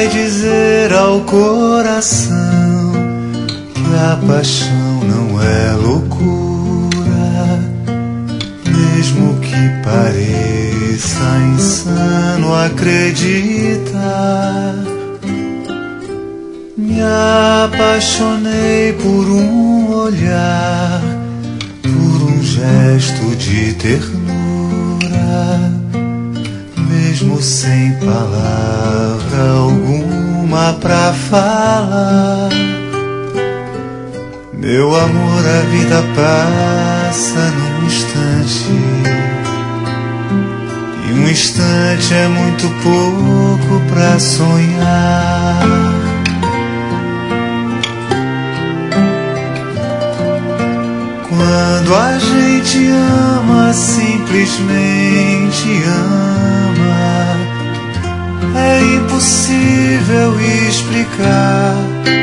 vai dizer ao coração que a paixão não é loucura, mesmo que pareça insano acreditar? Me apaixonei por um olhar, por um gesto de ternura, mesmo sem palavra alguma pra falar. Meu amor, a vida passa num instante, e um instante é muito pouco pra sonhar. Quando a gente ama, simplesmente ama, é impossível explicar.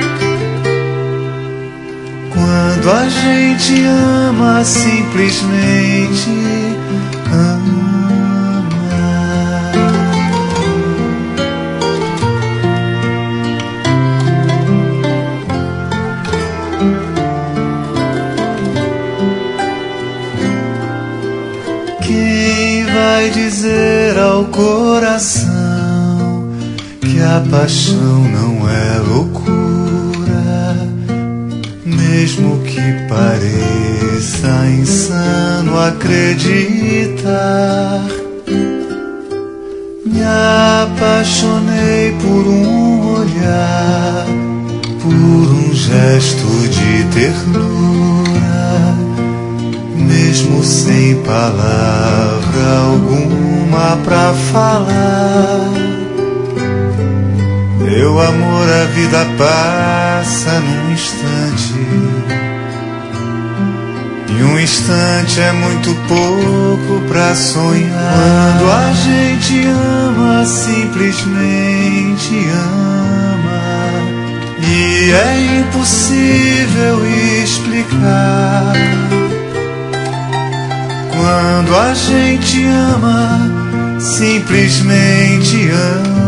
Quando a gente ama, simplesmente ama. Quem vai dizer ao coração que a paixão não é loucura, mesmo que pareça insano acreditar? Me apaixonei por um olhar, por um gesto de ternura, mesmo sem palavra alguma pra falar. Meu amor, a vida passa num instante, e um instante é muito pouco pra sonhar. Quando a gente ama, simplesmente ama, e é impossível explicar. Quando a gente ama, simplesmente ama.